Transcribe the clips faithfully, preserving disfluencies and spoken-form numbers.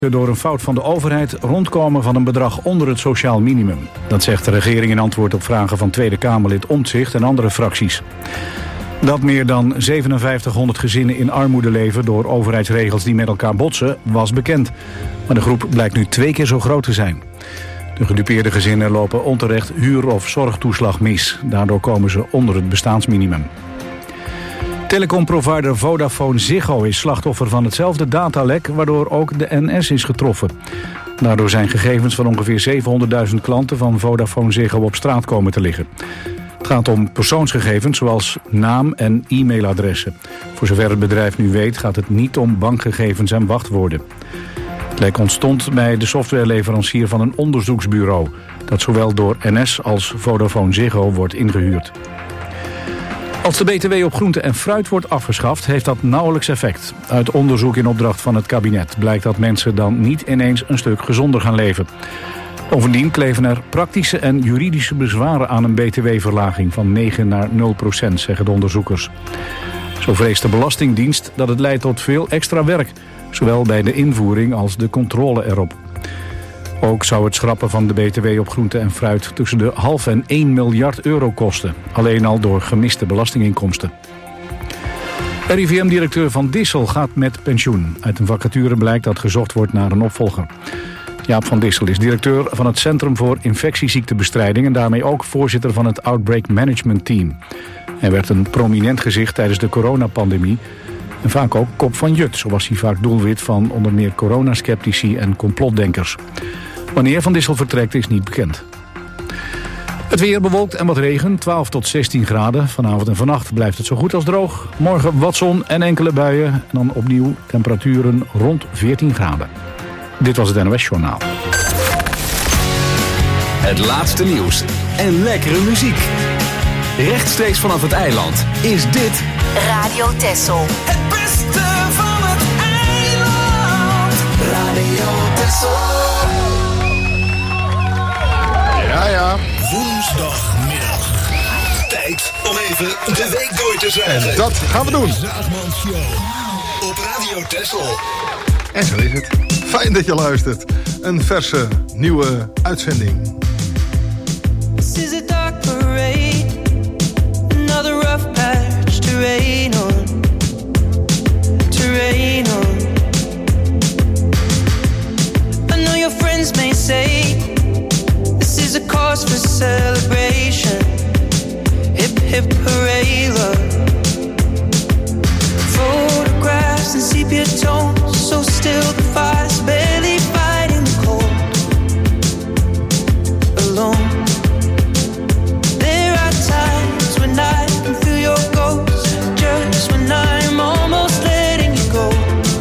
door een fout van de overheid rondkomen van een bedrag onder het sociaal minimum. Dat zegt de regering in antwoord op vragen van Tweede Kamerlid Omtzigt en andere fracties. Dat meer dan zevenenvijftighonderd gezinnen in armoede leven door overheidsregels die met elkaar botsen, was bekend. Maar de groep blijkt nu twee keer zo groot te zijn. De gedupeerde gezinnen lopen onterecht huur- of zorgtoeslag mis. Daardoor komen ze onder het bestaansminimum. Telecomprovider Vodafone Ziggo is slachtoffer van hetzelfde datalek, waardoor ook de N S is getroffen. Daardoor zijn gegevens van ongeveer zevenhonderdduizend klanten van Vodafone Ziggo op straat komen te liggen. Het gaat om persoonsgegevens zoals naam en e-mailadressen. Voor zover het bedrijf nu weet gaat het niet om bankgegevens en wachtwoorden. Het lek ontstond bij de softwareleverancier van een onderzoeksbureau dat zowel door N S als Vodafone Ziggo wordt ingehuurd. Als de B T W op groente en fruit wordt afgeschaft, heeft dat nauwelijks effect. Uit onderzoek in opdracht van het kabinet blijkt dat mensen dan niet ineens een stuk gezonder gaan leven. Bovendien kleven er praktische en juridische bezwaren aan een B T W-verlaging van negen naar nul procent, zeggen de onderzoekers. Zo vreest de Belastingdienst dat het leidt tot veel extra werk, zowel bij de invoering als de controle erop. Ook zou het schrappen van de B T W op groente en fruit tussen de half en één miljard euro kosten. Alleen al door gemiste belastinginkomsten. R I V M-directeur Van Dissel gaat met pensioen. Uit een vacature blijkt dat gezocht wordt naar een opvolger. Jaap van Dissel is directeur van het Centrum voor Infectieziektebestrijding en daarmee ook voorzitter van het Outbreak Management Team. Hij werd een prominent gezicht tijdens de coronapandemie en vaak ook kop van jut. Zo was hij vaak doelwit van onder meer coronasceptici en complotdenkers. Wanneer Van Dissel vertrekt is niet bekend. Het weer bewolkt en wat regen, twaalf tot zestien graden. Vanavond en vannacht blijft het zo goed als droog. Morgen wat zon en enkele buien. En dan opnieuw temperaturen rond veertien graden. Dit was het N O S-journaal. Het laatste nieuws en lekkere muziek. Rechtstreeks vanaf het eiland is dit Radio Texel. Het beste van het eiland. Radio Texel. Ja, ja. Woensdagmiddag. Tijd om even de week door te zeggen. En dat gaan we doen. Zaagman Show. Op Radio Texel. En zo is het. Fijn dat je luistert. Een verse, nieuwe uitzending. This is a dark parade. Another rough patch to rain on. To rain on. I know your friends may say this is a cause for celebration. Hip hip hooray love. Photographs and sepia tones, so still the fire's barely fighting the cold. Alone. There are times when I can feel your ghost, just when I'm almost letting you go.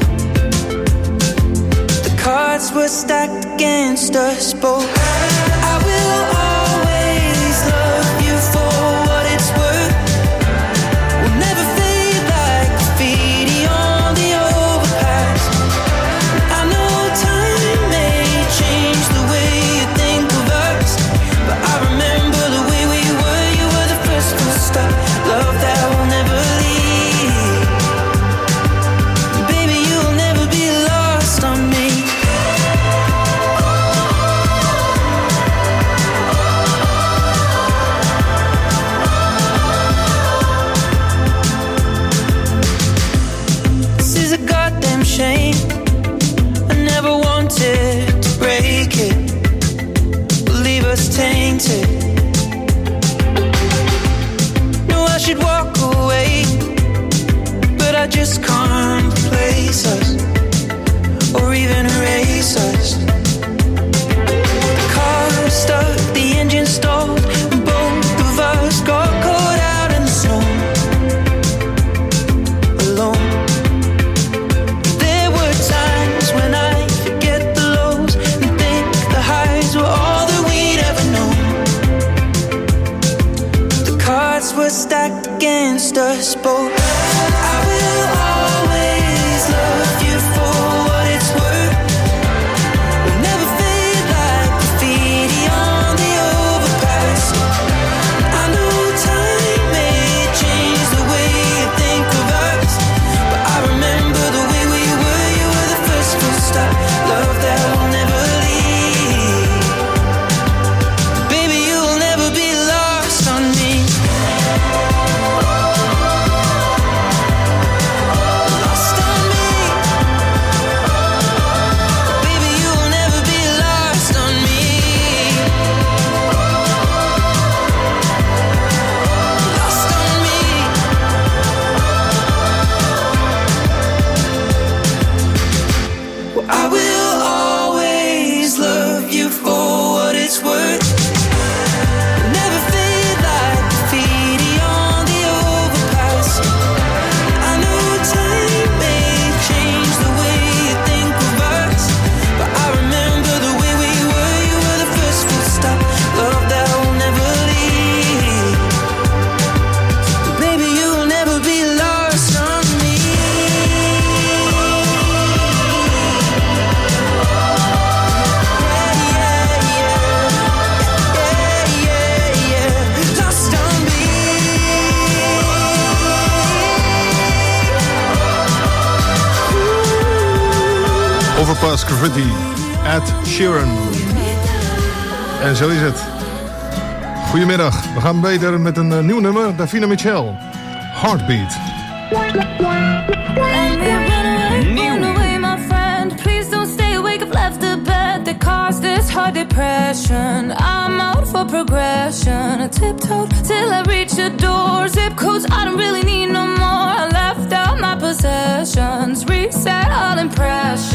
The cards were stacked against us both. I will always love you for what it's worth. We'll never fade like graffiti on the overpass. I know time may change the way you think of us, but I remember the way we were. You were the first full stop, love that will never leave. Baby, you'll never be lost on me. This is a goddamn shame. I never wanted to break it, but leave us tainted. No, I should walk away, but I just can't replace us or even erase us. The car was stuck, the engine stalled, and both of us got caught out in the snow. Alone. There were times when I forget the lows and think the highs were all that we'd ever known. The cards were stacked against us both. I will always love you for what it's worth. We'll Papa's Graffiti, Ed Sheeran. En zo is het. Goedemiddag, we gaan beter met een uh, nieuw nummer, Davina Michel. Heartbeat. Hard depression, I'm out for progression. I tiptoed till I reach the door. Zip codes, I don't really need no more. I left out my possessions, reset all impressions.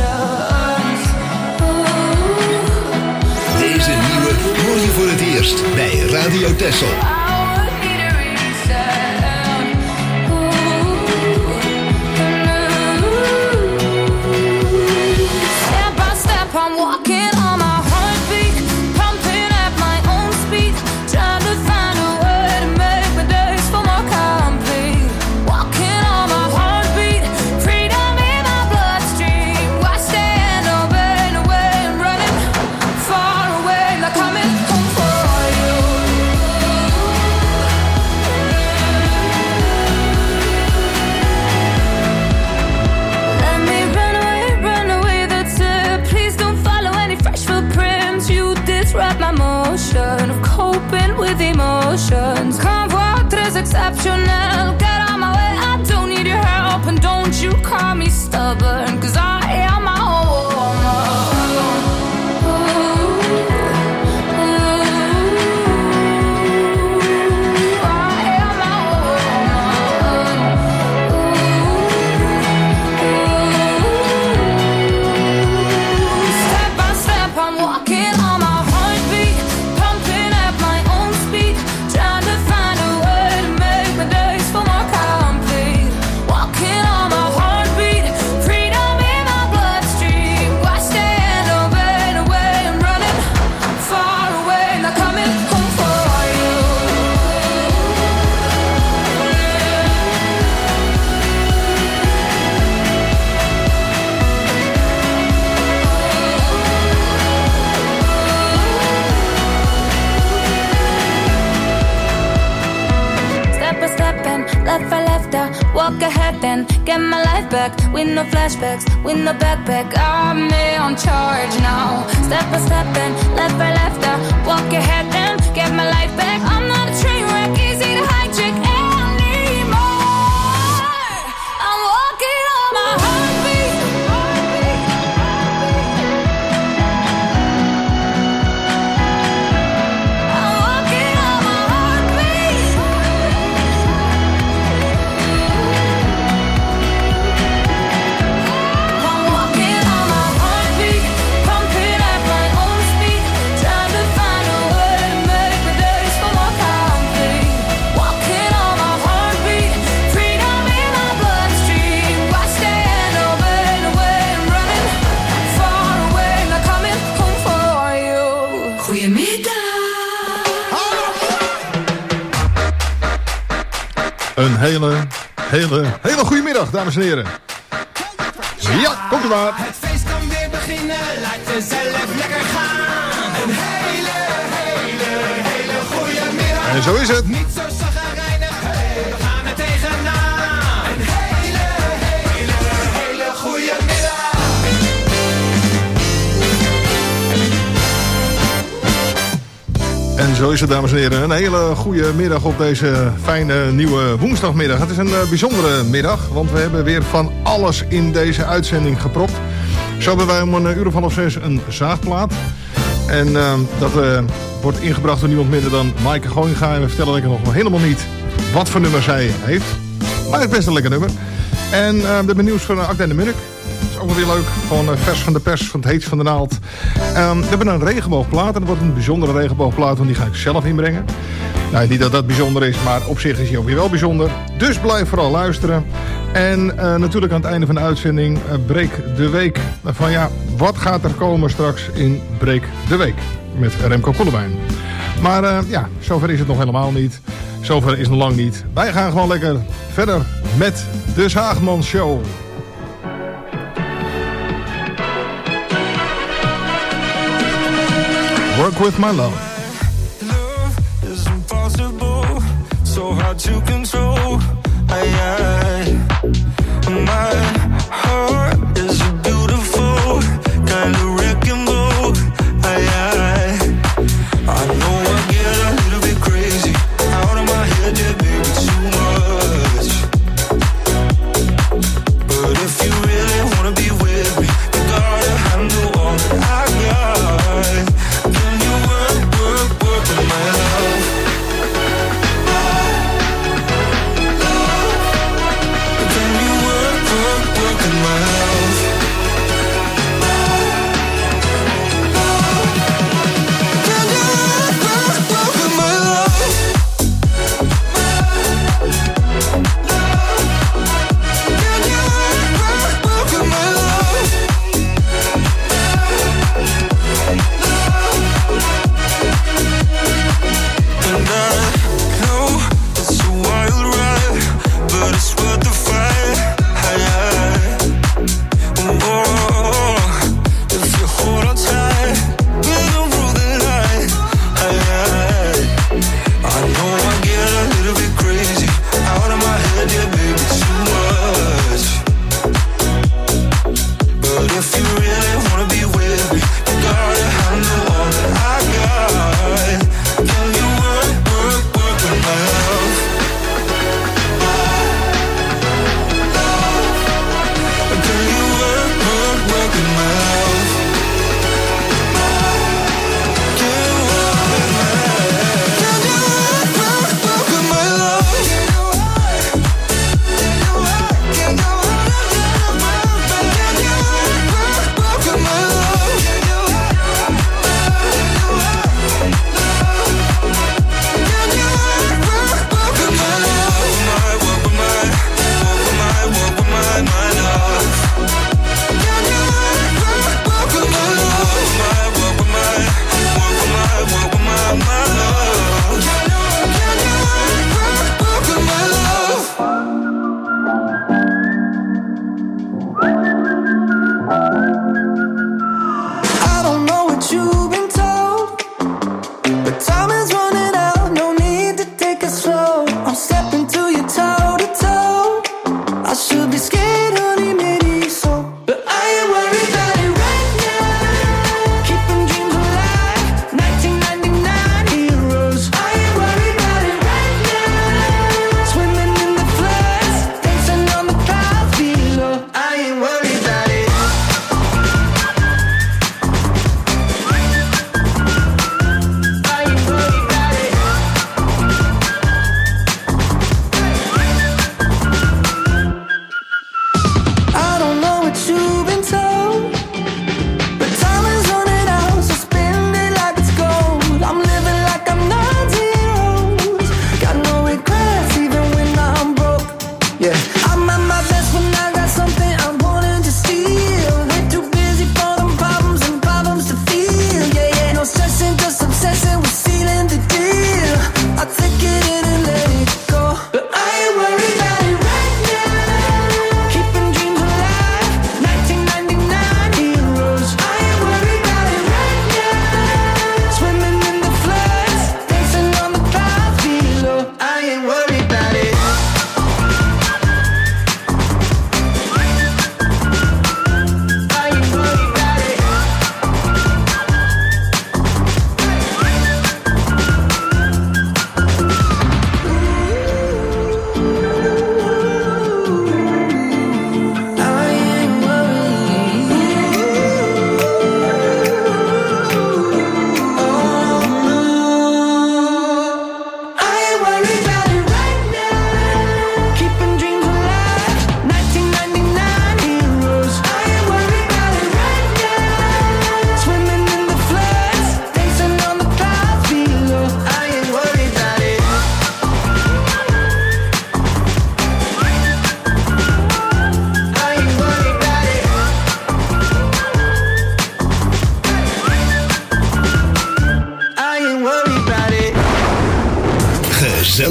Deze nieuwe hoor je voor het eerst bij Radio Texel. Step by step, I'm walking on my heartbeat, pumping at my own speed, trying to find a way to make my days feel more complete. Walking on my heartbeat, freedom in my bloodstream. Why stand obeying away and running far away, not coming home for you. Let me run away, run away, that's it. Please don't follow any fresh footprints. You disrupt my motion of coping with emotions. Convoy is exceptional. Get out my way, I don't need your help. And don't you call me stubborn, cause I am my own. Step by step, I'm walking on my heartbeat, pumping at my own speed, trying to find a way to make my days feel more complete. Walking on my heartbeat, freedom in my bloodstream. Why stand obeying away and running far away, not coming home for you. Step by step and left by left, I walk ahead and get my life back. With no flashbacks, with no backpack, I'm me on charge now. Step by step and left by left, I walk ahead and get my life back. I'm not a train wreck, easy to hijack anymore. I'm walking on my heartbeat. I'm walking on my heartbeat. I'm walking on my heartbeat, pumping at my own speed, trying to find a way to make my days feel more complete. Walking on my heartbeat, freedom in my bloodstream. Why stand obeying away and running far away, not coming home for you. Goedemiddag. Een hele, hele, hele goede middag, dames en heren. Ja, komt u maar. Het feest kan weer beginnen, laat jezelf lekker gaan. Een hele, hele, hele goede middag. En zo is het. Niet zo chagrijnig, hey, we gaan er tegenaan. Een hele, hele, hele goede middag. En zo is het, dames en heren. Een hele goede middag op deze fijne nieuwe woensdagmiddag. Het is een uh, bijzondere middag, want we hebben weer van alles in deze uitzending gepropt. Zo hebben wij om een uur of half zes een zaagplaat. En uh, dat uh, wordt ingebracht door niemand minder dan Maaike Gooinga. En we vertellen lekker nog helemaal niet wat voor nummer zij heeft. Maar het is best een lekker nummer. En uh, we hebben nieuws van uh, Akda en de Munnik. Dat is ook wel weer leuk. Gewoon uh, vers van de pers, van het heetst van de naald. Um, we hebben een regenboogplaat. En dat wordt een bijzondere regenboogplaat, want die ga ik zelf inbrengen. Nou, niet dat dat bijzonder is, maar op zich is hij ook weer wel bijzonder. Dus blijf vooral luisteren. En uh, natuurlijk aan het einde van de uitzending uh, Breek de Week. Van ja, wat gaat er komen straks in Breek de Week? Met Remco Koelewijn. Maar uh, ja, zover is het nog helemaal niet. Zover is het nog lang niet. Wij gaan gewoon lekker verder met de Zaagman Show. Work with my love. Love is impossible, so hard to control. I, I, my heart is a beautiful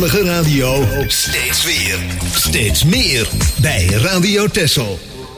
Nederlandstalige radio. Steeds weer. Steeds meer. Bij Radio Texel.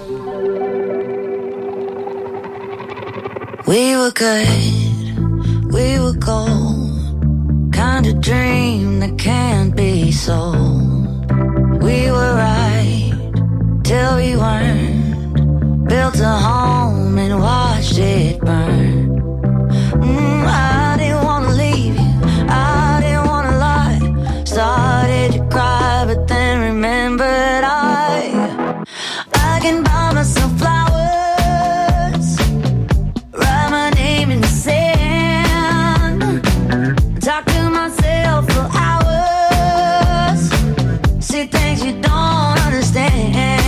We were good, we were gold. Kind of dream that can't be sold. We were right till we weren't. Built a home and watched it burn. Mm, I didn't wanna leave you, I didn't wanna lie. Started to cry, but then remembered I I can buy myself flowers, write my name in the sand, talk to myself for hours, see things you don't understand.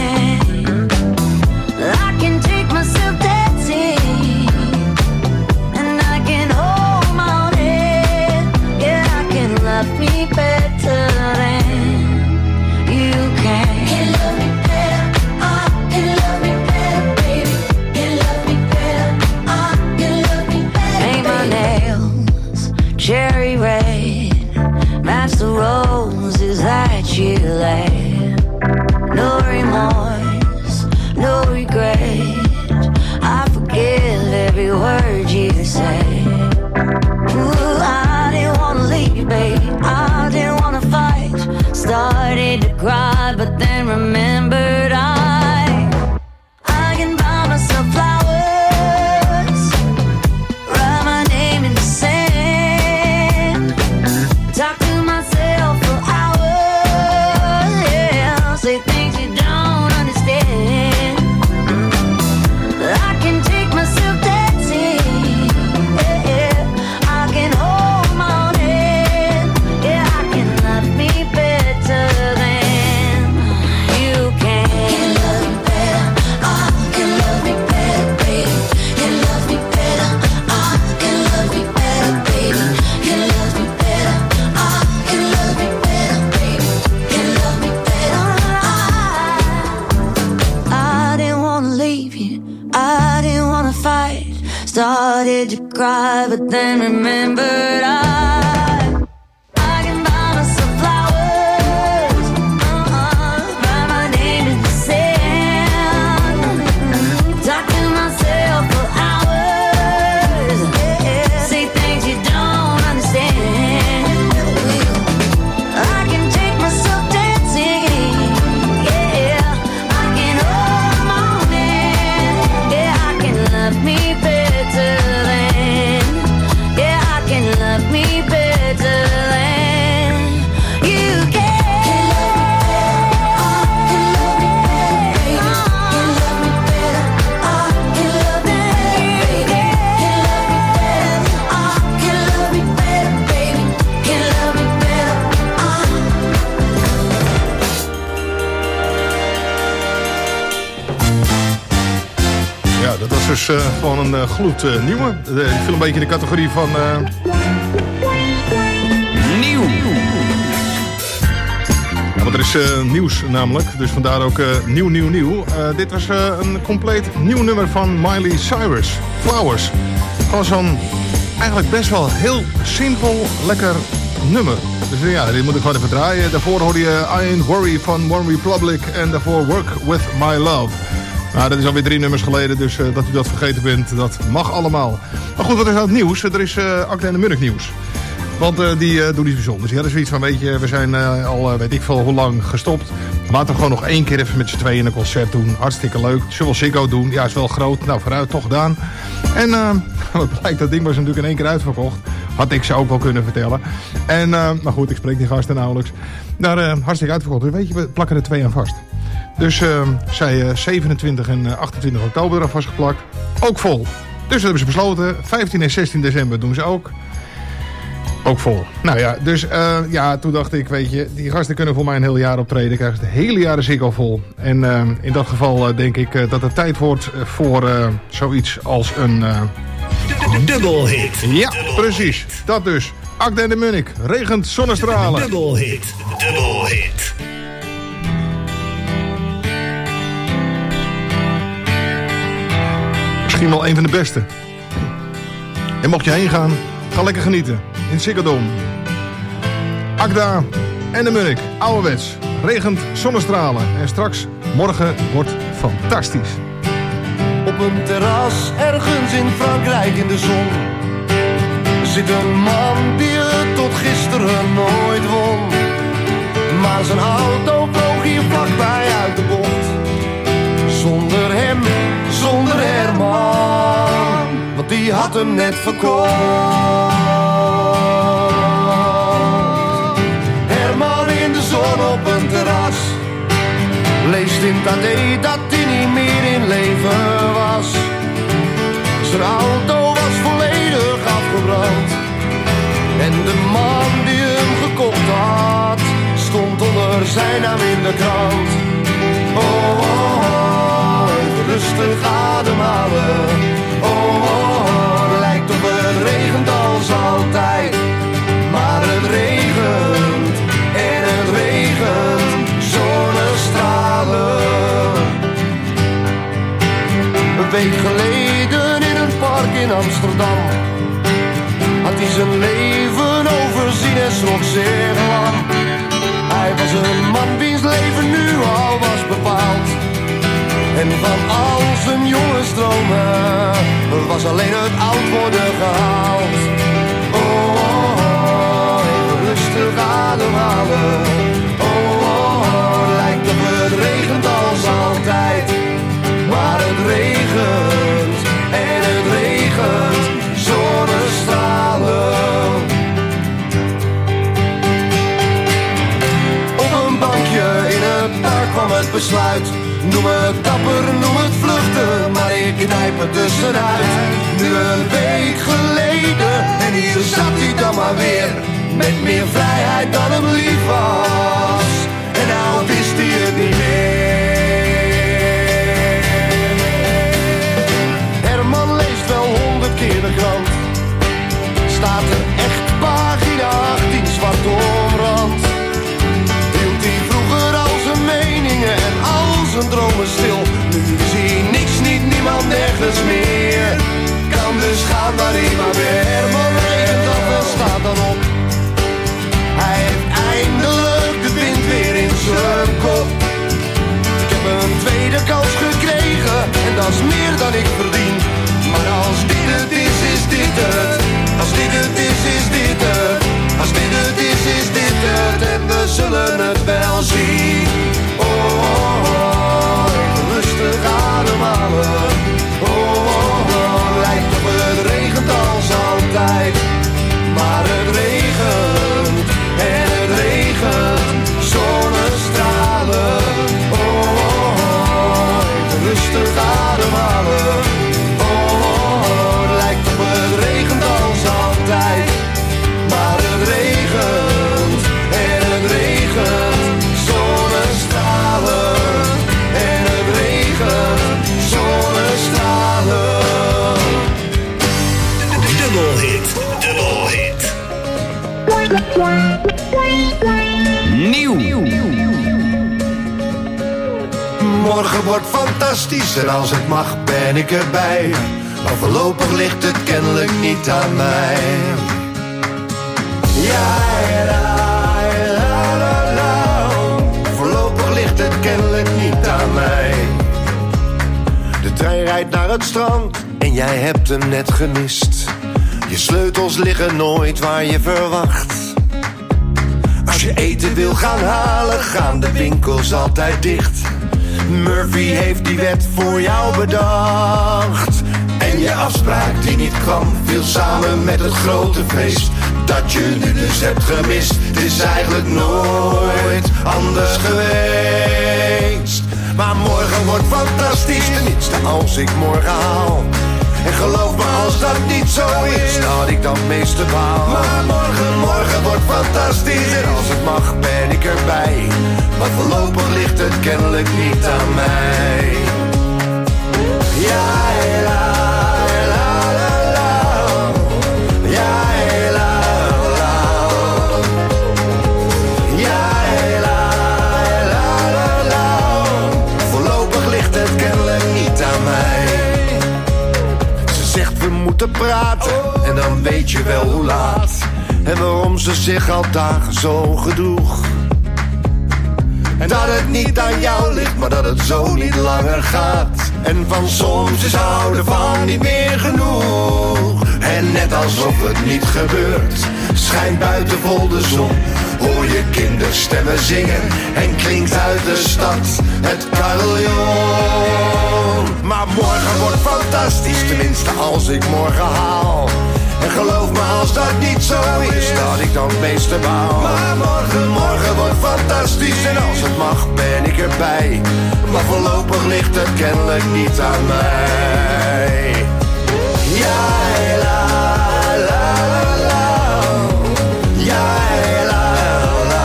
I can take myself dancing, and I can hold my own head. Yeah, I can love me better than you can. Can love me better, I can love me better, baby. Can love me better, I can love me better. Paint my nails cherry red, match the roses that you laid. No remorse, no regret. I forgive every word you say. Ooh, I didn't wanna leave, babe. I didn't wanna fight. Started to cry, but then remembered I I can buy myself flowers, write my name in the sand, talk to myself for hours. Yeah, say things you don't understand. I can take myself dancing. Yeah, yeah. I can hold my own head. Yeah, I can love me better than you can. Can love me better. I can love me better, baby. Can love me better. I can love me better, baby. Can love me better. I can love me better, baby. Can love me better. I I didn't wanna leave you. I didn't wanna fight. Started to cry, but then remembered I I can buy myself flowers. Uh-uh, write my name in the sand. Talk to myself for hours. Yeah, say things you don't understand. I can take myself dancing. Yeah, I can hold my own hand. Yeah, I can love me better than. Yeah, I can love me better than you can. Can love me better. I can love me better. I can love me better, baby. Can love me better. I can love me better. Ja, dat was dus eh, gewoon een uh, gloednieuwe. Uh, die viel een beetje in de categorie van... eh, Nieuw. Ja, want er is eh, nieuws namelijk. Dus vandaar ook eh, nieuw, nieuw, nieuw. Eh, dit was eh, een compleet nieuw nummer van Miley Cyrus. Flowers. Gewoon zo'n eigenlijk best wel heel simpel, lekker nummer. Dus ja, dit moet ik gewoon even draaien. Daarvoor hoorde je I Ain't Worry van One Republic. En daarvoor Work With My Love. Nou, dat is alweer drie nummers geleden, dus uh, dat u dat vergeten bent, dat mag allemaal. Maar goed, wat is nou het nieuws? Er is uh, Akda en de Munnik nieuws. Want uh, die uh, doen iets bijzonders. Die hadden zoiets van, weet je, we zijn uh, al uh, weet ik veel hoe lang gestopt. Laten we gewoon nog één keer even met z'n tweeën een concert doen. Hartstikke leuk. Zullen we Ziggo doen? Ja, is wel groot. Nou, vooruit, toch gedaan. En uh, wat blijkt, dat ding was natuurlijk in één keer uitverkocht. Had ik ze ook wel kunnen vertellen. En, uh, maar goed, ik spreek die gasten nauwelijks. Nou, uh, hartstikke uitverkocht. Dus weet je, we plakken er twee aan vast. Dus uh, zij uh, zevenentwintig en achtentwintig oktober eraan vastgeplakt. Ook vol. Dus dat hebben ze besloten. vijftien en zestien december doen ze ook. Ook vol. Nou ja, dus uh, ja, toen dacht ik, weet je, die gasten kunnen voor mij een heel jaar optreden. Krijgen ze het hele jaar de Ziggo vol. En uh, in dat geval uh, denk ik uh, dat het tijd wordt voor uh, zoiets als een... Uh... Dubbelhit. Ja, precies. Dat dus. Akda en de Munnik. Regent zonnestralen. Dubbelhit. Dubbelhit. Misschien wel een van de beste. En mocht je heen gaan, ga lekker genieten. In Ziggo Dome. Akda en de Munnik. Ouderwets. Regent, zonnestralen. En straks, morgen wordt fantastisch. Op een terras ergens in Frankrijk in de zon zit een man die het tot gisteren nooit won. Maar zijn auto vloog hier vlakbij uit de bocht. Zonder hem, zonder Herman, want die had hem net verkocht. Herman in de zon op een terras leest in het A D dat hij niet meer in leven was. Zijn auto was volledig afgebrand en de man die hem gekocht had stond onder zijn naam in de krant. Oh, oh, oh, even rustig ademhalen. Oh, oh, oh, lijkt op het regent als altijd. Maar het regent en het regent zonnestralen. Een week geleden in een park in Amsterdam had hij zijn leven overzien en schrok zeer lang. Hij was een man wiens leven nu al was bepaald. En van al zijn jonge stromen was alleen het oud worden gehaald. Oh, oh, oh, even rustig ademhalen. Oh, oh, oh, lijkt op het regent als altijd. Maar het regent en het regent zonnestralen. Kwam het besluit, noem het dapper, noem het vluchten, maar ik knijp het tussenuit. Nu een week geleden en hier zat hij dan maar weer, met meer vrijheid dan hem lief was. En nou wist hij het niet meer. Herman leest wel honderd keer de krant, staat er echt pagina achttien zwart omrand. Hield hij vroeger al zijn meningen en al zijn dromen stil. Nu zie hij niks, niet niemand, nergens meer. Kan dus gaan waar hij maar weer. Herman regent af en staat dan op. Hij heeft eindelijk de wind weer in zijn kop. Ik heb een tweede kans gekregen en dat is meer dan ik verdien. Maar als dit het is, is dit het. Als dit het is, is dit het. Als dit het is, is dit het. En we zullen het wel zien. Oh, oh, oh, even rustig ademhalen. Oh, oh, oh, lijkt op het regent als altijd. Maar het regent en het regent zonnestralen. Oh, oh, oh, even rustig ademhalen. Oh, oh, oh, lijkt op het regent als altijd. Maar het regent en het regent zonnestralen. En het regent zonnestralen. Dubbelhit, dubbelhit. Nieuw. Morgen wordt fantastisch en als het mag ben ik erbij. Maar voorlopig ligt het kennelijk niet aan mij. Ja, la, la, la, la. Voorlopig ligt het kennelijk niet aan mij. De trein rijdt naar het strand en jij hebt hem net gemist. Je sleutels liggen nooit waar je verwacht. Als je eten wil gaan halen, gaan de winkels altijd dicht. Murphy heeft die wet voor jou bedacht. En je afspraak die niet kwam, viel samen met het grote feest dat je nu dus hebt gemist. Het is eigenlijk nooit anders geweest. Maar morgen wordt fantastisch, tenminste als ik morgen haal. En geloof me, als dat niet zo is, dat ik dan meeste baal. Maar morgen, morgen wordt fantastisch en als het mag ben ik erbij. Maar voorlopig ligt het kennelijk niet aan mij. Ja, la, la, la, la. Ja, la, la. Ja, la, la, la, la. Voorlopig ligt het kennelijk niet aan mij. Ze zegt we moeten praten en dan weet je wel hoe laat. En waarom ze zich al dagen zo gedroeg. dat het niet aan jou ligt, maar dat het zo niet langer gaat. En van soms is houden van niet meer genoeg. En net alsof het niet gebeurt, schijnt buiten vol de zon. Hoor je kinderstemmen zingen en klinkt uit de stad het carillon. Maar morgen wordt fantastisch, tenminste als ik morgen haal. En geloof me als dat niet zo is, dat ik dan het meeste baal. Maar morgen, morgen wordt fantastisch en als het mag ben ik erbij. Maar voorlopig ligt het kennelijk niet aan mij. Ja, la, la, la, la. Ja, la, la.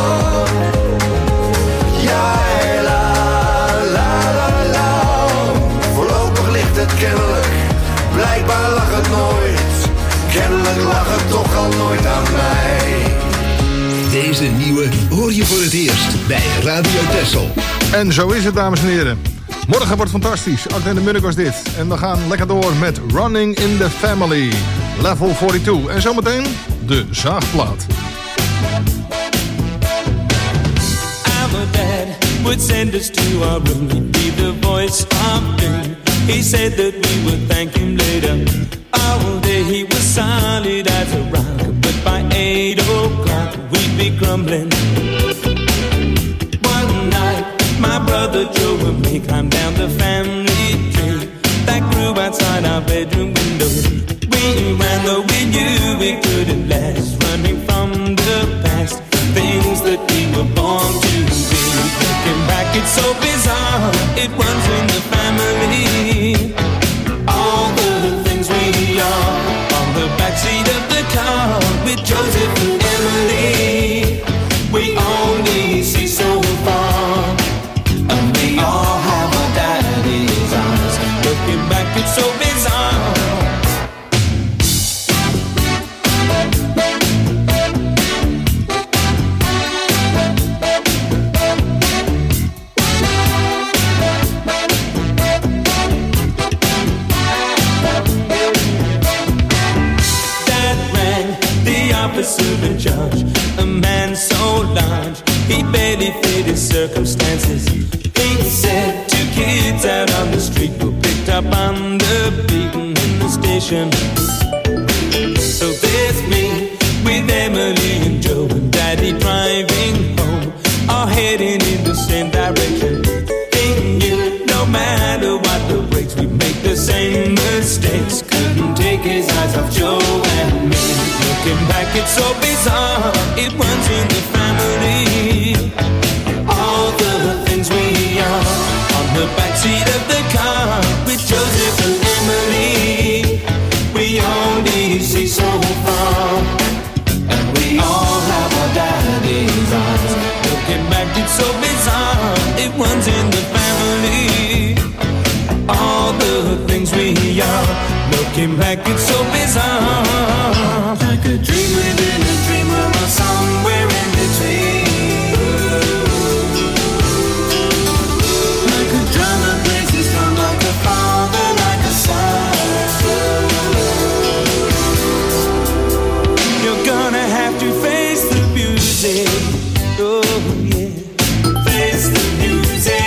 Ja, la, la, la, la. Voorlopig ligt het kennelijk, blijkbaar lag het nooit. Kennelijk lag het toch al nooit aan mij. Deze nieuwe hoor je voor het eerst bij Radio Texel. En zo is het, dames en heren. Morgen wordt fantastisch. Acte en de Munnik was dit. En we gaan lekker door met Running in the Family. Level tweeënveertig. En zometeen de zaagplaat. Our dad would send us to our room. He'd be the voice of doom. He said that we would thank him later. All day he was solid as a rock, but by eight o'clock we'd be grumbling. One night, my brother Joe and me climbed down the family tree that grew outside our bedroom window. We ran though we knew we couldn't last, running from the past, things that we were born to be. Looking back, it's so bizarre, it runs in the family. All the things we are on the backseat of the car with Joseph and Emily. We only see so far, and we all have our daddy's eyes. Looking back, it's so bizarre. Officer in charge, a man so large, he barely fit his circumstances. He said two kids out on the street were picked up on the beaten in the station. So there's me with Emily and Joe and Daddy driving home, all heading in the same direction. He knew no matter what the brakes, we'd make the same mistakes. Couldn't take his eyes off Joe and me. Looking back, it's so bizarre, it runs in the family. All the things we are on the backseat of the car with Joseph and Emily. We only see so far, and we all have our daddy's eyes. Looking back, it's so bizarre, it runs in the family. All the things we are, looking back, it's so bizarre. Like a dream within a dream, or somewhere in between. Like a drama plays its drum, like a father, like a son. You're gonna have to face the music. Oh yeah, face the music.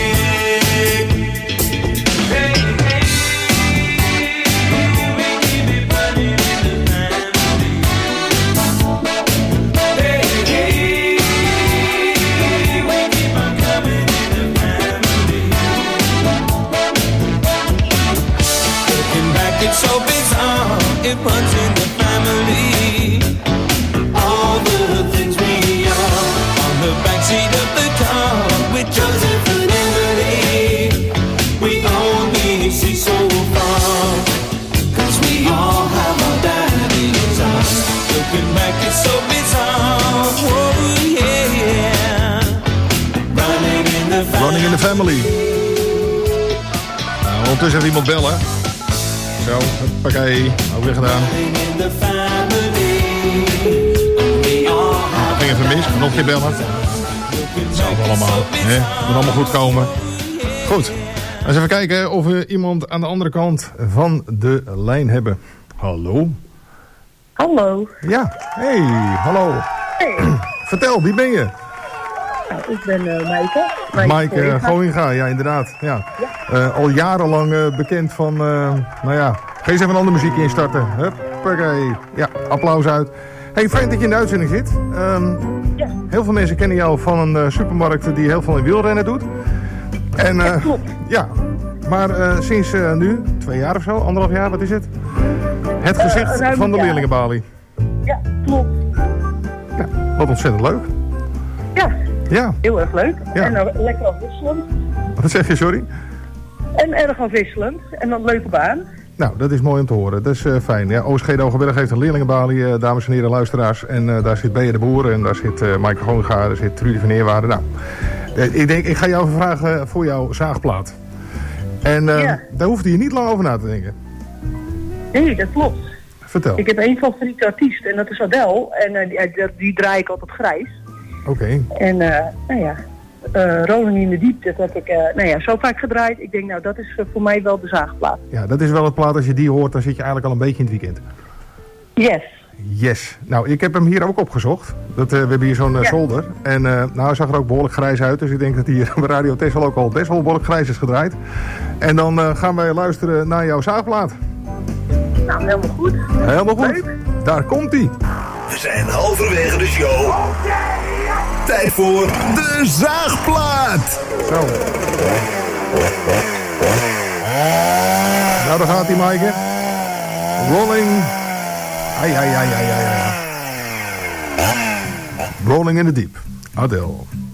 So bizarre, it runs in the family. All the things we are on the backseat of the car with Joseph and Emily. We only see so far, cause we all have our daddy's eyes. Looking back, it's so bizarre. Whoa, yeah, yeah. Running in the family. Running in the family. Nou, ondertussen heeft iemand bellen. Zo, hoppakee, ook weer gedaan. Ging even mis, nog een keer bellen. Het zou allemaal, hè? Het moet allemaal goed komen. Goed, eens even kijken of we iemand aan de andere kant van de lijn hebben. Hallo? Hallo. Ja, hey, hallo. Hey. Vertel, wie ben je? Nou, ik ben uh, Maaike. Maaike uh, Gooinga, ja inderdaad. Ja. Ja. Uh, al jarenlang uh, bekend van, uh, nou ja, ga eens even een andere muziek instarten. Huppakee. Ja, applaus uit. Hey, fijn dat je in de uitzending zit. Um, ja. Heel veel mensen kennen jou van een uh, supermarkt die heel veel in wielrennen doet. En, uh, ja, klopt. Ja, maar uh, sinds uh, nu, twee jaar of zo, anderhalf jaar, wat is het? Het gezicht uh, van de leerlingenbalie. Ja, klopt. Ja, wat ontzettend leuk. Ja, ja. Heel erg leuk. Ja. En uh, lekker afwisselend. Wat zeg je, sorry? En erg afwisselend. En dan leuke baan. Nou, dat is mooi om te horen. Dat is uh, fijn. Ja, Oostgedogenberg heeft een leerlingenbalie, uh, dames en heren luisteraars. En uh, daar zit Beja de Boer en daar zit uh, Maaike Gooinga, daar zit Trudy van Eerwaarde. Nou, uh, ik denk, ik ga jou vragen voor jouw zaagplaat. En uh, ja. Daar hoefde je niet lang over na te denken. Nee, dat klopt. Vertel. Ik heb één favoriete artiest en dat is Adele. En uh, die, die draai ik altijd grijs. Oké. Okay. En uh, nou ja, uh, Rolling in the Deep, dat heb ik uh, nou ja, zo vaak gedraaid. Ik denk, nou, dat is uh, voor mij wel de zaagplaat. Ja, dat is wel het plaat. Als je die hoort, dan zit je eigenlijk al een beetje in het weekend. Yes. Yes. Nou, ik heb hem hier ook opgezocht. Dat, uh, we hebben hier zo'n uh, ja. zolder. En uh, nou, hij zag er ook behoorlijk grijs uit. Dus ik denk dat hier bij Radio Texel ook al best wel behoorlijk grijs is gedraaid. En dan uh, gaan wij luisteren naar jouw zaagplaat. Nou, helemaal goed. Helemaal goed. Leuk. Daar komt-ie. We zijn halverwege de show. Tijd voor de zaagplaat. Zo. Nou, daar gaat hij, Maaike. Rolling. Ai, ai, ai, ai, ai, ai. Rolling in the Deep. Adele.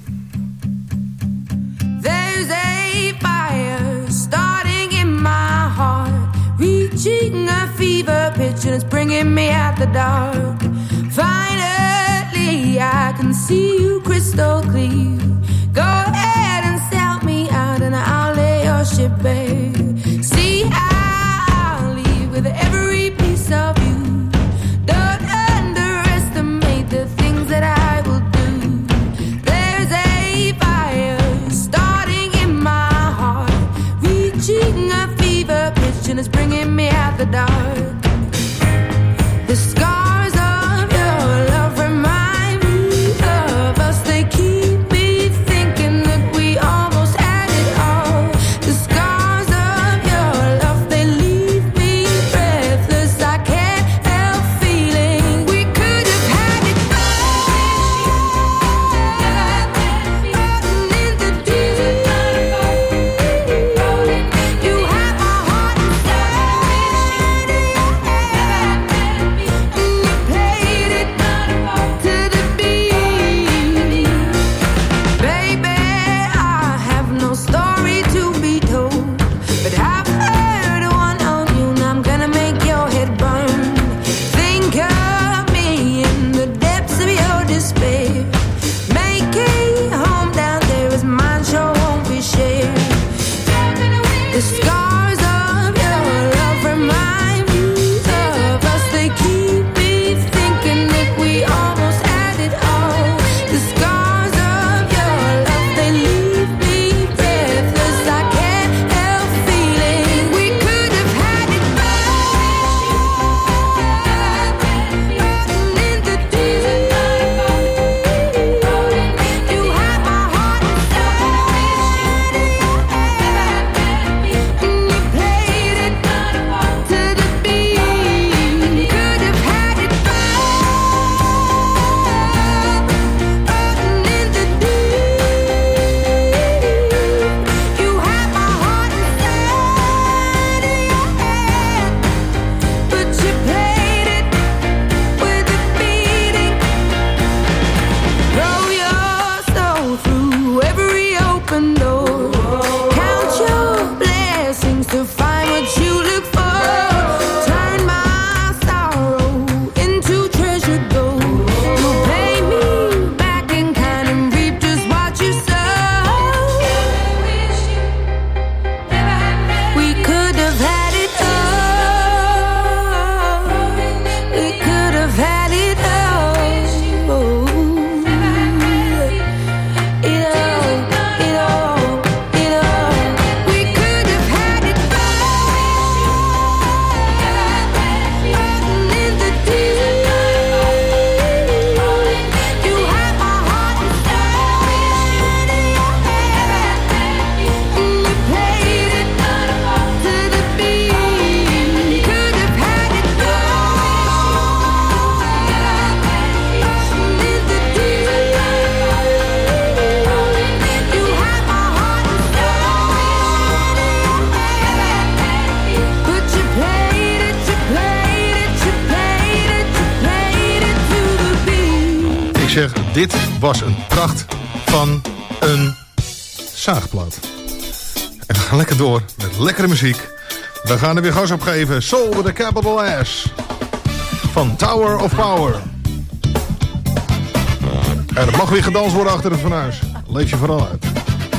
There's a fire starting in my heart, reaching a fever pitch and it's bringing me out the dark. Finally, I can see you crystal clear. Go ahead and sell me out and I'll lay your ship bare. See, I'll leave with every piece of you. Don't underestimate the things that I will do. There's a fire starting in my heart, reaching a fever pitch and it's bringing me out the dark. The scars of your love remind me of us. They keep me thinking that we almost had it all. The scars of zeg, dit was een pracht van een zaagplaat. En we gaan lekker door met lekkere muziek. We gaan er weer gas op geven. Soul with a capital S. Van Tower of Power. En er mag weer gedanst worden achter het fornuis. Leef je vooral uit.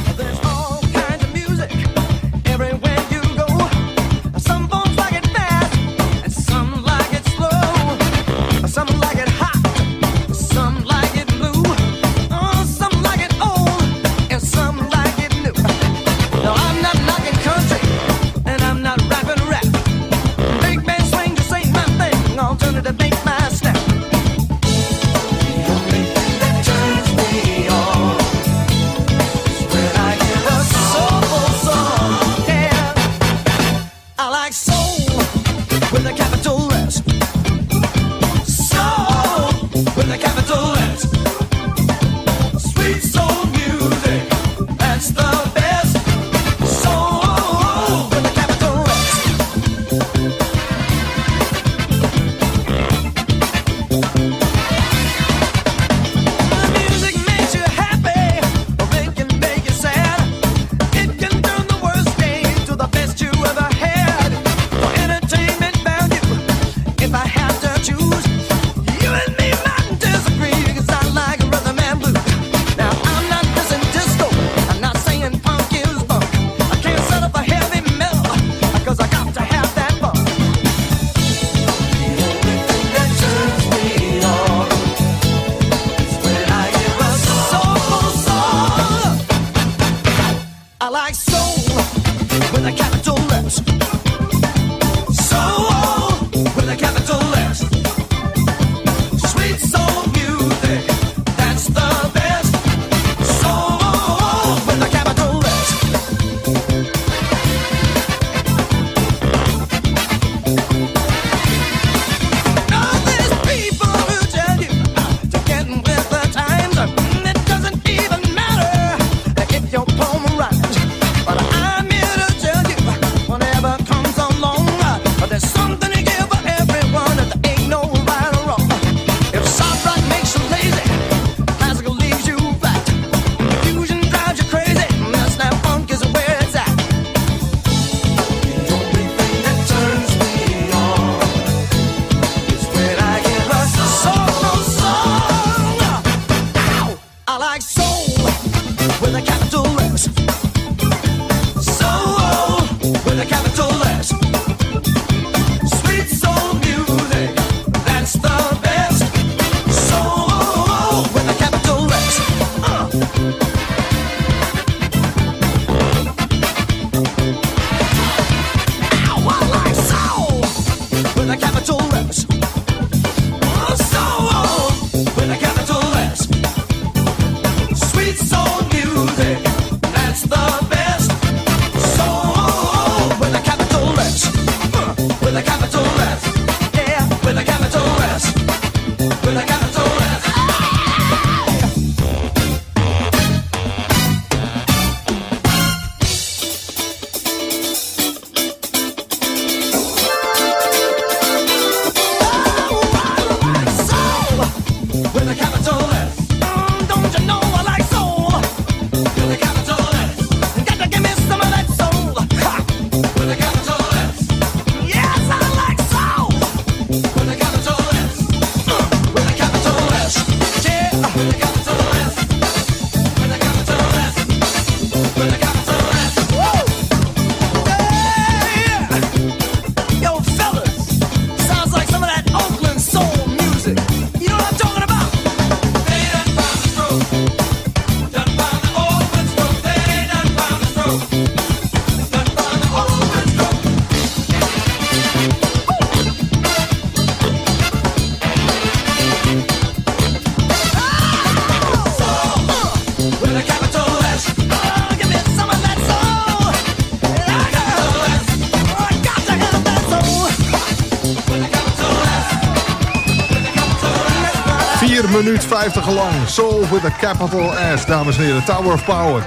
vier minuut vijftig lang. Soul with a capital S, dames en heren. Tower of Power.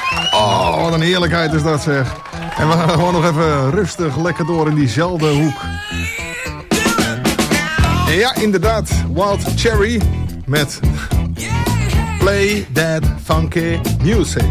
Oh, wat een heerlijkheid is dat, zeg. En we gaan gewoon nog even rustig lekker door in diezelfde hoek. Ja, inderdaad. Wild Cherry met Play That Funky Music.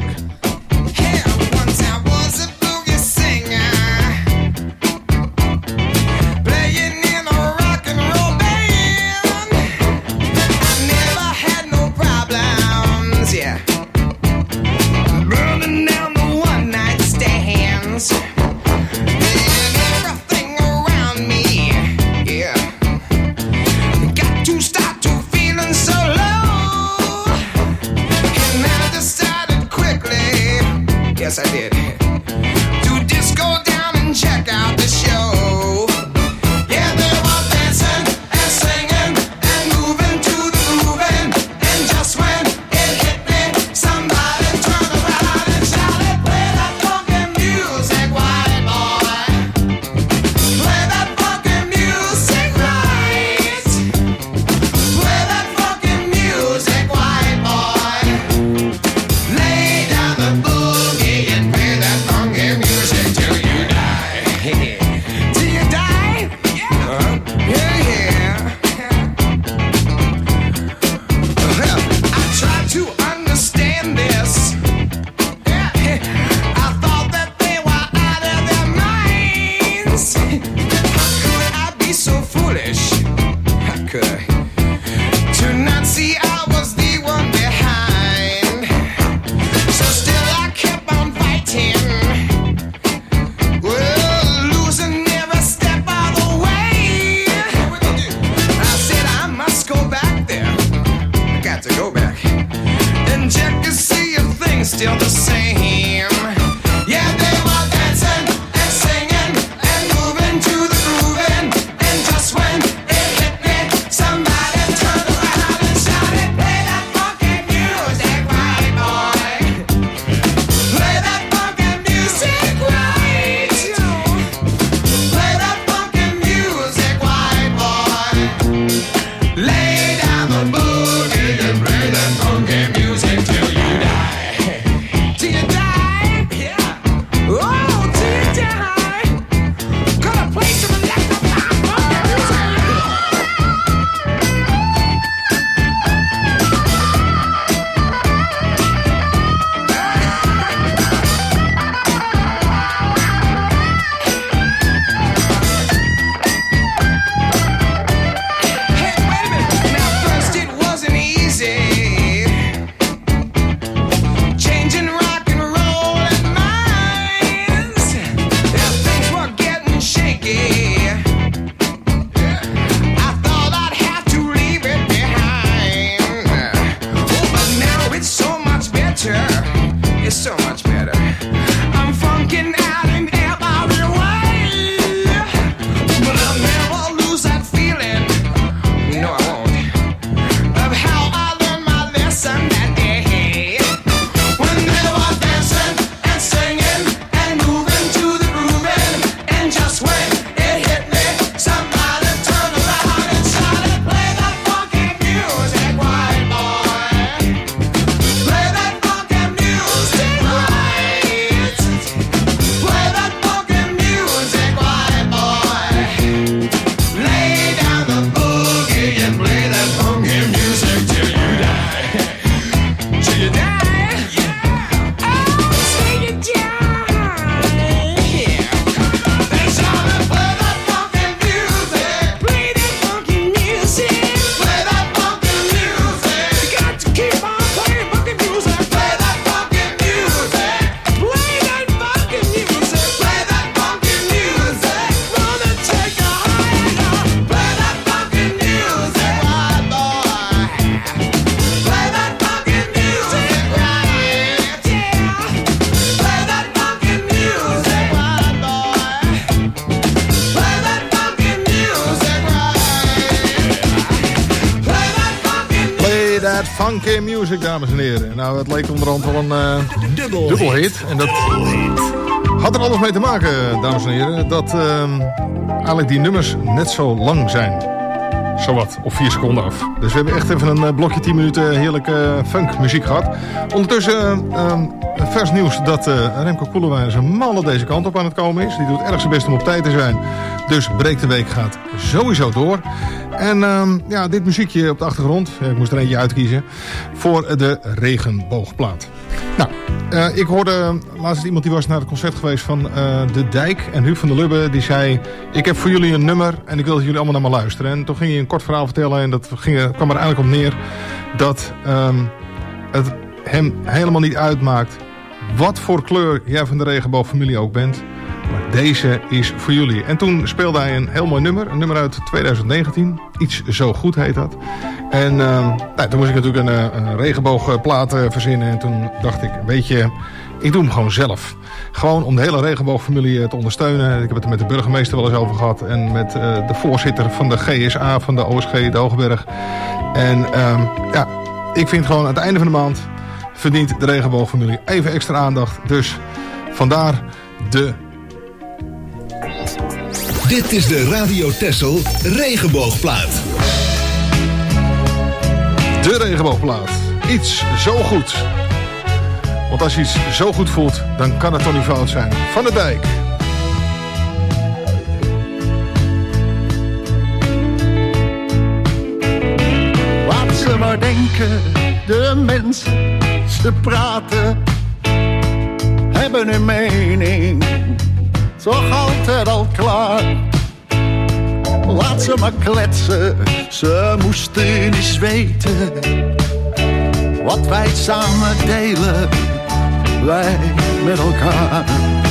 Yes, I did. To disco down and check out the show. Yeah, they were dancing and singing and moving to the grooving. And just when it hit me, somebody turned around and shouted, "Play that funky music, white boy. Play that funky music right. Play that funky music, white boy. Lay down the boogie and play that funky music till you die." Till you die? Yeah. Uh-huh. Yeah, yeah. Well, I tried to understand this. Yeah. I thought that they were out of their minds. How could I be so foolish? How could I? To not see I was the one behind. So still I kept on fighting. Well, losing every step of the way. I said I must go back there. I got to go back and check to see if things still the same. Yeah, they were dancing and singing and moving to the grooving. And just when it hit me, somebody turned around and shouted, "Play that funky music, white boy. Play that funky music right. Play that funky music, white boy. Lay down the boogie and play that funky music till you die." Till you die? Yeah. Oh, till you die. Gonna play some electrified funky music. Hey, wait a minute. Now, first it wasn't easy. Changing rock and roll and minds. Yeah, things were getting shaky. I thought I'd have to leave it behind. Oh, but now it's so much better. It's so much better. I'm funking out in every way. But I'll never lose that feeling. No, I won't. Of how I learned my lesson that day. When they were dancing and singing and moving to the grooving. And just when it hit me, somebody turned around and shouted, "Play that funky music, white boy. Play that funky music right. Play that funky music, white boy. Lay down the boogie and play that funky music till you die." Till you die? Yeah. Oh, till you die. Yeah. They shouted, "Play that funky music. Play that funky music. Play that funky music. You got to keep on playing funky music. Play that funky music. Play that funky music. Play that funky music. Wanna take a higher. Play that funky music, white boy. Play that funky music right. Yeah. Play that funky music, white boy. Play that funky music right. Play that funky Play That Funky Music, dames en heren. Nou, het leek onderhand wel een eh Dubbel, dubbel hit. En dat had er alles mee te maken, dames en heren. Dat ehm, eigenlijk die nummers net zo lang zijn. Zowat, op vier seconden af. Dus we hebben echt even een eh, blokje tien minuten heerlijke funkmuziek gehad. Ondertussen ehm, vers nieuws dat eh, Remco Koelewijn zijn mannen deze kant op aan het komen is. Die doet erg zijn best om op tijd te zijn. Dus Breek de Week gaat sowieso door. En uh, ja, dit muziekje op de achtergrond, ik moest er eentje uitkiezen, voor de regenboogplaat. Nou, uh, ik hoorde laatst iemand die was naar het concert geweest van uh, De Dijk. En Huub van der Lubbe die zei, ik heb voor jullie een nummer en ik wil dat jullie allemaal naar me luisteren. En toen ging hij een kort verhaal vertellen en dat ging, kwam er eigenlijk op neer dat um, het hem helemaal niet uitmaakt wat voor kleur jij van de regenboogfamilie ook bent. Maar deze is voor jullie. En toen speelde hij een heel mooi nummer. Een nummer uit twintig negentien. Iets zo goed heet dat. En uh, nou, toen moest ik natuurlijk een, een regenboogplaat uh, verzinnen. En toen dacht ik, weet je, ik doe hem gewoon zelf. Gewoon om de hele regenboogfamilie te ondersteunen. Ik heb het er met de burgemeester wel eens over gehad. En met uh, de voorzitter van de G S A van de O S G, de Hoogberg. En uh, ja, ik vind gewoon aan het einde van de maand verdient de regenboogfamilie even extra aandacht. Dus vandaar de... Dit is de Radio Texel regenboogplaat. De regenboogplaat. Iets zo goed. Want als je iets zo goed voelt, dan kan het toch niet fout zijn. Van de Dijk. Laat ze maar denken, de mensen, ze praten, hebben een mening. Toch altijd al klaar. Laat ze maar kletsen, ze moesten eens weten wat wij samen delen, wij met elkaar.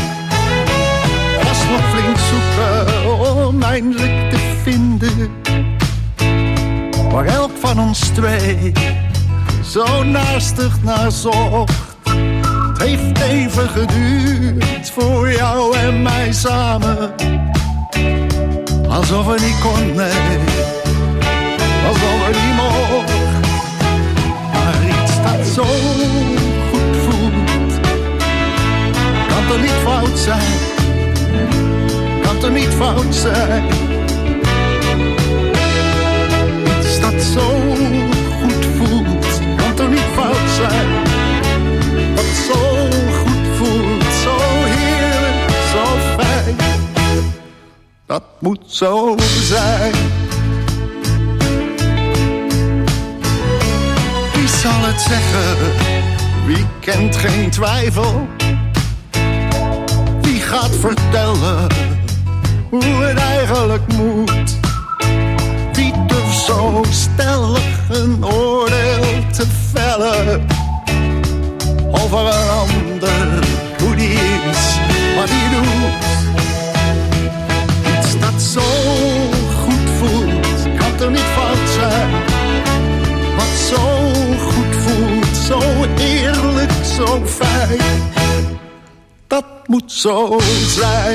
Was nog flink zoeken om eindelijk te vinden waar elk van ons twee zo naastig naar zocht. Het heeft even geduurd voor jou en mij samen. Alsof we niet kon, nee. Alsof we niet mocht. Maar iets dat zo goed voelt, kan toch niet fout zijn. Kan toch niet fout zijn. Iets dat zo goed voelt, kan toch niet fout zijn. Wat zo goed voelt, zo heerlijk, zo fijn. Dat moet zo zijn. Wie zal het zeggen? Wie kent geen twijfel? Wie gaat vertellen hoe het eigenlijk moet? Wie durft zo stellig een oordeel te vellen over een ander, hoe die is, wat die doet? Iets dat zo goed voelt, kan toch niet fout zijn? Wat zo goed voelt, zo eerlijk, zo fijn, dat moet zo zijn.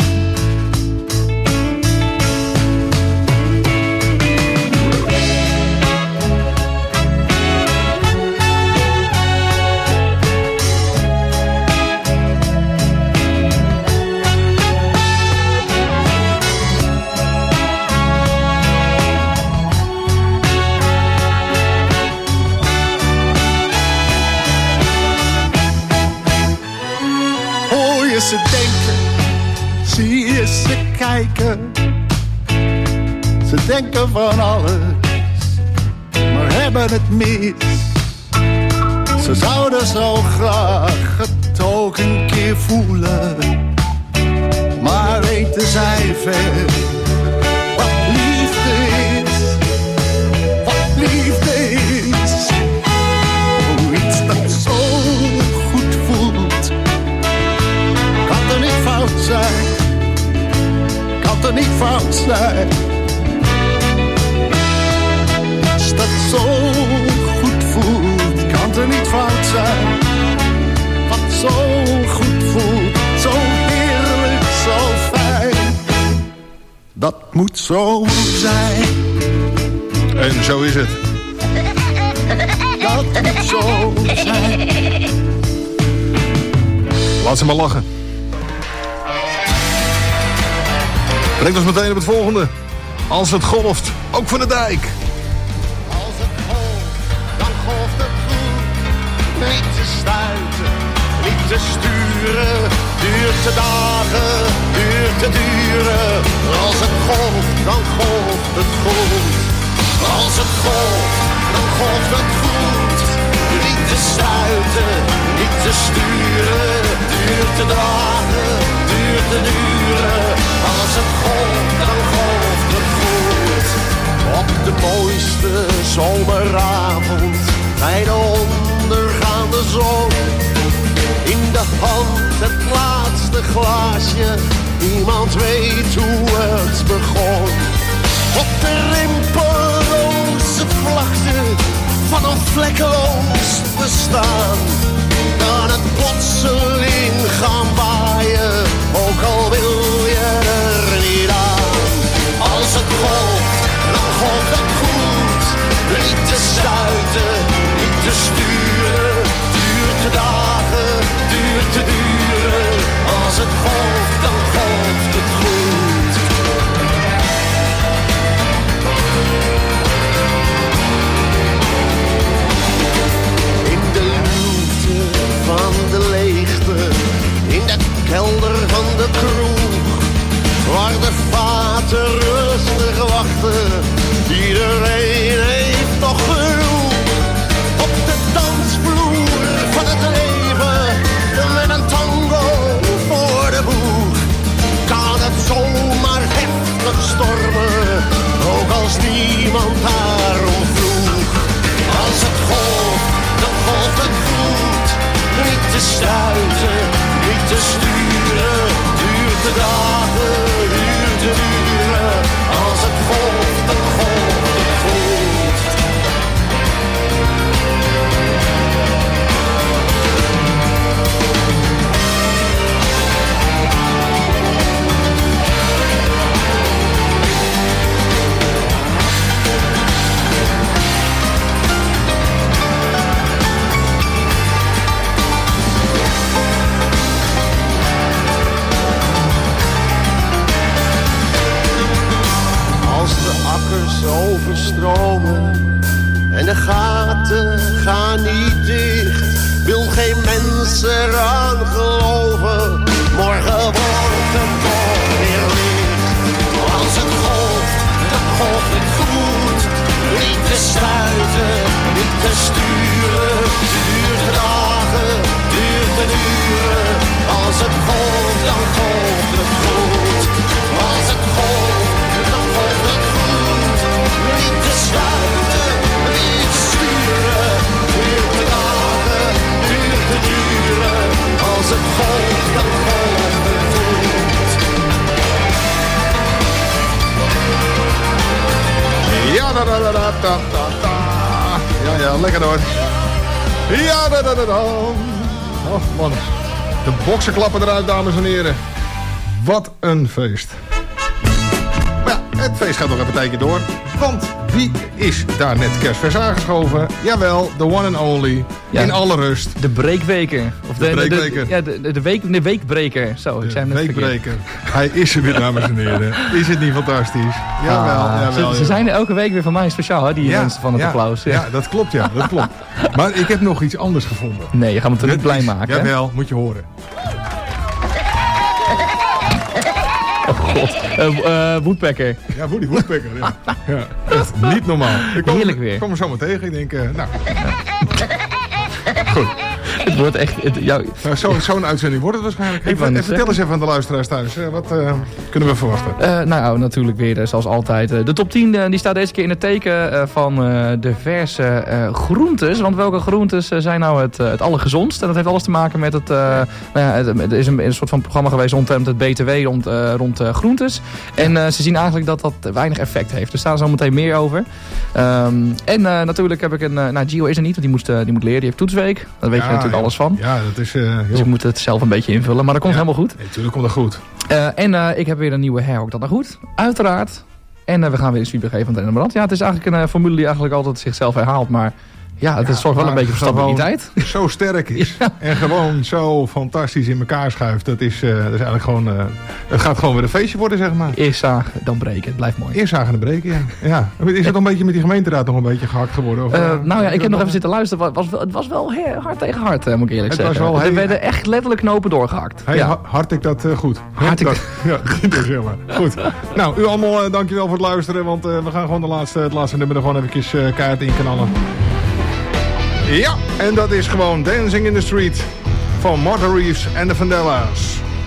Ze denken, zie je ze kijken. Ze denken van alles, maar hebben het mis. Ze zouden zo graag het ook een keer voelen, maar weten zij veel wat liefde is, wat liefde is. Oh, iets dat zo goed voelt, kan er niet fout zijn, kan er niet fout zijn. Iets dat zo goed voelt, kan er niet fout zijn. Wat zo goed voelt, zo heerlijk, zo fijn, dat moet zo zijn. En zo is het. Dat moet zo zijn. Laat ze maar lachen. Brengt ons meteen op het volgende. Als het golft, ook van de Dijk. Als het golft, dan golft het goed. Niet te stuiten, niet te sturen. Duurt te dagen, duurt te duren. Als het golft, dan golft het goed. sturen. Duurt te dagen, duurt te duren. Als het golft, dan golft het goed. Op de mooiste zomeravond, bij de ondergaande zon. In de hand het laatste glaasje, niemand weet hoe het begon. Op de rimpelloze vlakte van een vlekkeloos bestaan, kan het plotseling gaan waaien, ook al wil je er niet aan. Als het golft, dan golft het goed, niet te stuiten, niet te sturen. Duurt de dagen, duurt te duren. Als het golft, dan golft het goed. In de luwte van de leegte, in de kelder van de kroeg, waar de vaten rustig wachten, iedereen heeft nog genoeg. Op de dansvloer van het leven, met een tango voor de boeg, kan het zomaar heftig stormen, ook als niemand daarom vroeg. Als het golft, dan golft het goed, niet te stuiten, niet te sturen. Duurt de dagen, duurt te duren. Als het golft, dan golft het goed. Overstromen en de gaten gaan niet dicht, wil geen mens eraan geloven, morgen wordt het toch weer licht. Als het golft, dan golft het goed, niet te stuiten, niet te sturen. Duurt de dagen, duurt de uren. Als het golft, dan golft het goed. Als het golft, dan golft het goed. Niet te stuiten, niet te sturen. Duurt de dagen, duurt de uren. Als het golft, dan golft het goed. Ja, da, da, da, da, da, da. Ja, ja, lekker hoor. Ja, da, da, da, da. Oh, man. De boksen klappen eruit, dames en heren. Wat een feest. Maar ja, het feest gaat nog even een tijdje door. Want wie is daar net kerstvers aangeschoven? Jawel, the one and only. Ja, in alle rust. De breekweker. Of de, de breekweker. De, de, ja, de, de, week, de weekbreker. Zo, ik zei hem net weekbreker. Hij is er weer, dames en heren. Is het niet fantastisch? Jawel, ah, jawel. Ze, ze zijn er elke week weer van mij speciaal, hè, die ja, mensen van het ja, applaus. Ja. ja, dat klopt, ja. Dat klopt. Maar ik heb nog iets anders gevonden. Nee, je gaat me toch niet blij is, maken, jawel, moet je horen. Oh god, uh, uh, Woodpecker. Ja, Woody Woodpecker, ja. ja. Echt niet normaal. Ik kwam, heerlijk weer. Ik kwam er zomaar tegen. Ik denk, uh, nou... Goed. Het wordt echt... Het, jou... nou, Zo'n zo uitzending wordt het waarschijnlijk. Even, even, vertel eens even aan de luisteraars thuis. Uh, wat uh, kunnen we verwachten? Uh, nou, natuurlijk weer, uh, zoals altijd. Uh, de top tien uh, die staat deze keer in het teken uh, van uh, diverse uh, groentes. Want welke groentes uh, zijn nou het, uh, het allergezondst? En dat heeft alles te maken met het... Uh, nou ja, er is een, een soort van programma geweest rondom het B T W rond, uh, rond uh, groentes. En uh, ze zien eigenlijk dat dat weinig effect heeft. Dus daar is zo meteen meer over. Um, en uh, natuurlijk heb ik een... Uh, nou, Gio is er niet, want die, moest, uh, die moet leren. Die heeft toetsweek. Daar weet ja, je natuurlijk ja. alles van. Ja, dat is... Uh, dus ik moet het zelf een beetje invullen. Maar dat komt ja. helemaal goed. Nee, natuurlijk komt dat goed. Uh, en uh, ik heb weer een nieuwe hairhock. Dat dan goed. Uiteraard. En uh, we gaan weer een sweeper geven van het Brand. Ja, het is eigenlijk een uh, formule die eigenlijk altijd zichzelf herhaalt. Maar ja, het ja, zorgt wel een beetje voor stabiliteit. Zo sterk is. Ja. En gewoon zo fantastisch in elkaar schuift. Dat is, uh, dat is eigenlijk gewoon... Uh, het gaat gewoon weer een feestje worden, zeg maar. Eerst zagen, dan breken. Het blijft mooi. Eerst zagen, dan breken, ja. ja. Is het een beetje met die gemeenteraad nog een beetje gehakt geworden? Of, uh, nou ja, ik heb nog even zitten luisteren. Het was, was, het was wel hard tegen hard, uh, moet ik eerlijk het zeggen. Was wel, er hey, werden echt letterlijk knopen doorgehakt. Hey, ja. Hard ik dat uh, goed. Hard ik dat. Ja, zeg maar. Goed. Nou, u allemaal uh, dankjewel voor het luisteren. Want uh, we gaan gewoon de laatste, het laatste nummer er gewoon even uh, kaart in knallen. Ja, en dat is gewoon Dancing in the Street van Martha Reeves en de Vandellas.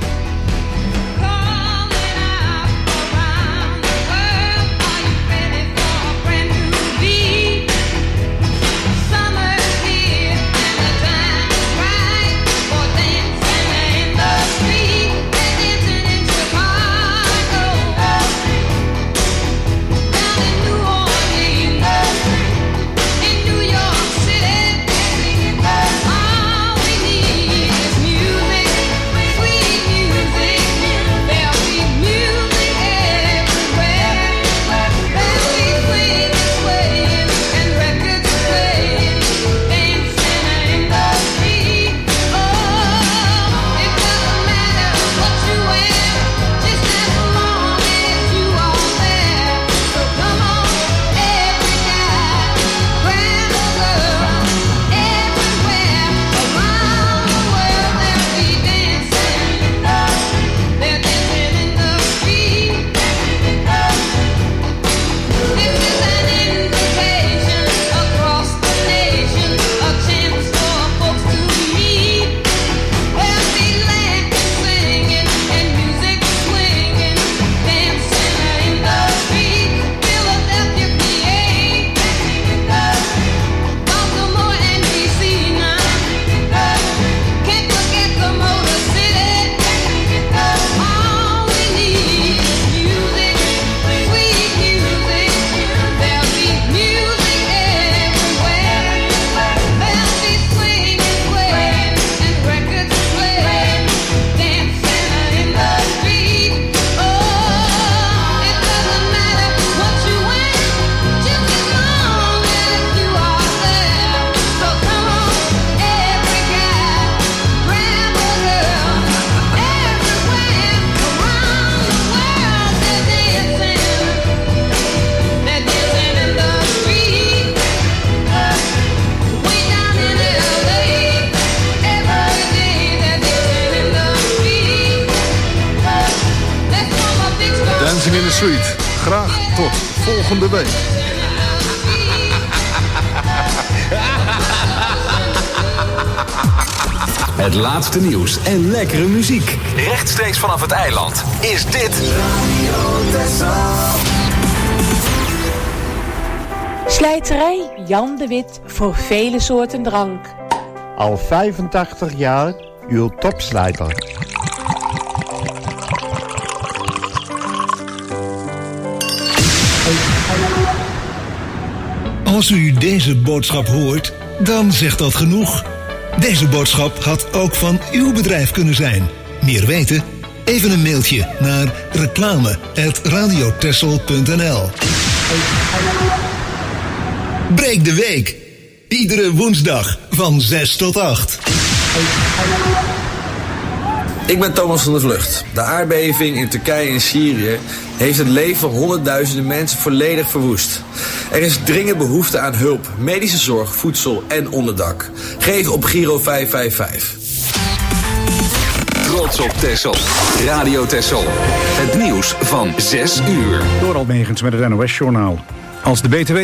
In the Street. Graag tot volgende week. Het laatste nieuws en lekkere muziek. Rechtstreeks vanaf het eiland is dit Radio Texel. Slijterij Jan de Wit voor vele soorten drank. Al vijfentachtig jaar uw topslijter. Als u deze boodschap hoort, dan zegt dat genoeg. Deze boodschap had ook van uw bedrijf kunnen zijn. Meer weten? Even een mailtje naar reclame apenstaartje radiotexel punt n l. Breek de week. Iedere woensdag van zes tot acht. Ik ben Thomas van der Vlucht. De aardbeving in Turkije en Syrië heeft het leven van honderdduizenden mensen volledig verwoest. Er is dringend behoefte aan hulp, medische zorg, voedsel en onderdak. Geef op Giro vijf vijf vijf. Trots op Texel. Radio Texel. Het nieuws van zes uur. Door Almegens met het N O S-journaal. Als de B T W